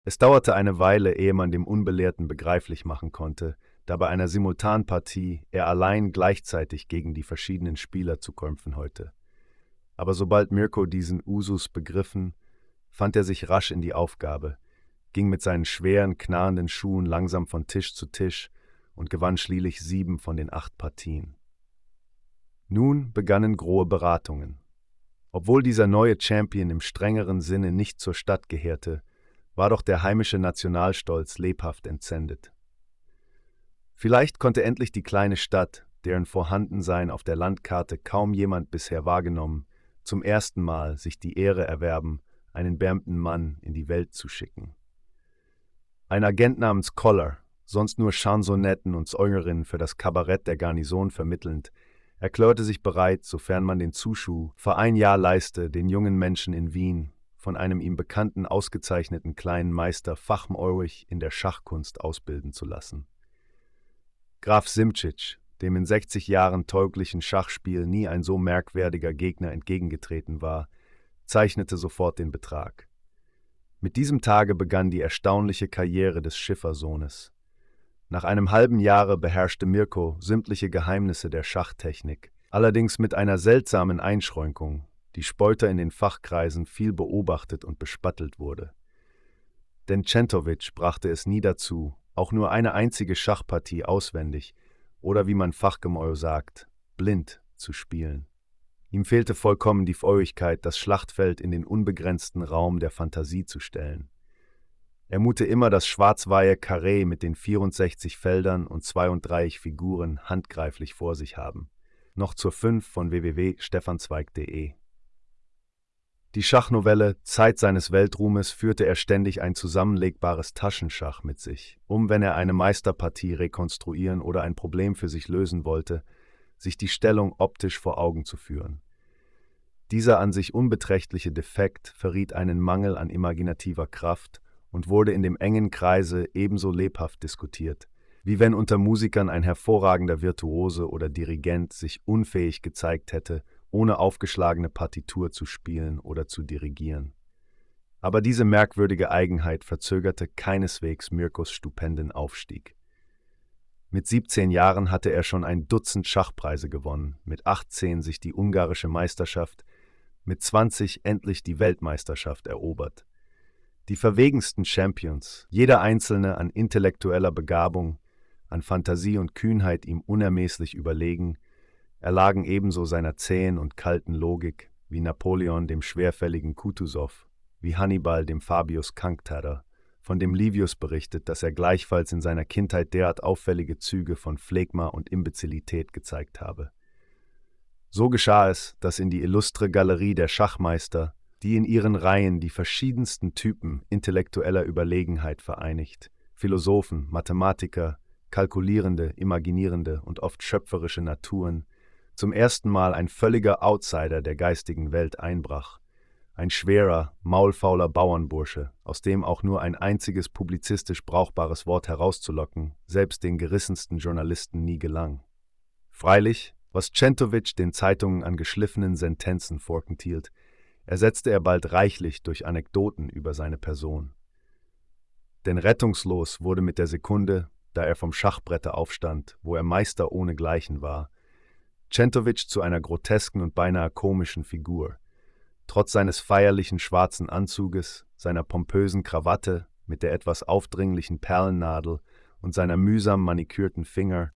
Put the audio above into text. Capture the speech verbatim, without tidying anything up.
Es dauerte eine Weile, ehe man dem Unbelehrten begreiflich machen konnte, da bei einer Simultanpartie er allein gleichzeitig gegen die verschiedenen Spieler zu kämpfen hatte. Aber sobald Mirko diesen Usus begriffen, fand er sich rasch in die Aufgabe, ging mit seinen schweren, knarrenden Schuhen langsam von Tisch zu Tisch und gewann schließlich sieben von den acht Partien. Nun begannen große Beratungen. Obwohl dieser neue Champion im strengeren Sinne nicht zur Stadt gehörte, war doch der heimische Nationalstolz lebhaft entsendet. Vielleicht konnte endlich die kleine Stadt, deren Vorhandensein auf der Landkarte kaum jemand bisher wahrgenommen, zum ersten Mal sich die Ehre erwerben, einen berühmten Mann in die Welt zu schicken. Ein Agent namens Koller, sonst nur Chansonetten und Säungerinnen für das Kabarett der Garnison vermittelnd, erklärte sich bereit, sofern man den Zuschuh für ein Jahr leiste, den jungen Menschen in Wien von einem ihm bekannten ausgezeichneten kleinen Meister fachmeurig in der Schachkunst ausbilden zu lassen. Graf Simčič, dem in sechzig Jahren tauglichen Schachspiel nie ein so merkwürdiger Gegner entgegengetreten war, zeichnete sofort den Betrag. Mit diesem Tage begann die erstaunliche Karriere des Schiffersohnes. Nach einem halben Jahre beherrschte Mirko sämtliche Geheimnisse der Schachtechnik, allerdings mit einer seltsamen Einschränkung, die später in den Fachkreisen viel beobachtet und bespattelt wurde. Denn Čentovič brachte es nie dazu, auch nur eine einzige Schachpartie auswendig oder, wie man fachgemäß sagt, blind zu spielen. Ihm fehlte vollkommen die Fähigkeit, das Schlachtfeld in den unbegrenzten Raum der Fantasie zu stellen. Er mute immer das schwarz-weiße Karree mit den vierundsechzig Feldern und zweiunddreißig Figuren handgreiflich vor sich haben. Noch zur fünf von w w w punkt stefanzweig punkt de. Die Schachnovelle Zeit seines Weltruhmes führte er ständig ein zusammenlegbares Taschenschach mit sich, um, wenn er eine Meisterpartie rekonstruieren oder ein Problem für sich lösen wollte, sich die Stellung optisch vor Augen zu führen. Dieser an sich unbeträchtliche Defekt verriet einen Mangel an imaginativer Kraft und wurde in dem engen Kreise ebenso lebhaft diskutiert, wie wenn unter Musikern ein hervorragender Virtuose oder Dirigent sich unfähig gezeigt hätte, ohne aufgeschlagene Partitur zu spielen oder zu dirigieren. Aber diese merkwürdige Eigenheit verzögerte keineswegs Mirkos stupenden Aufstieg. Mit siebzehn Jahren hatte er schon ein Dutzend Schachpreise gewonnen, mit achtzehn sich die ungarische Meisterschaft, mit zwanzig endlich die Weltmeisterschaft erobert. Die verwegensten Champions, jeder einzelne an intellektueller Begabung, an Fantasie und Kühnheit ihm unermesslich überlegen, erlagen ebenso seiner zähen und kalten Logik wie Napoleon dem schwerfälligen Kutuzov, wie Hannibal dem Fabius Cunctator, von dem Livius berichtet, dass er gleichfalls in seiner Kindheit derart auffällige Züge von Phlegma und Imbezilität gezeigt habe. So geschah es, dass in die illustre Galerie der Schachmeister, die in ihren Reihen die verschiedensten Typen intellektueller Überlegenheit vereinigt, Philosophen, Mathematiker, kalkulierende, imaginierende und oft schöpferische Naturen, zum ersten Mal ein völliger Outsider der geistigen Welt einbrach, ein schwerer, maulfauler Bauernbursche, aus dem auch nur ein einziges publizistisch brauchbares Wort herauszulocken, selbst den gerissensten Journalisten nie gelang. Freilich, was Čentovič den Zeitungen an geschliffenen Sentenzen vorenthielt, ersetzte er bald reichlich durch Anekdoten über seine Person. Denn rettungslos wurde mit der Sekunde, da er vom Schachbrette aufstand, wo er Meister ohnegleichen war, Čentovič zu einer grotesken und beinahe komischen Figur. Trotz seines feierlichen schwarzen Anzuges, seiner pompösen Krawatte mit der etwas aufdringlichen Perlennadel und seiner mühsam manikürten Finger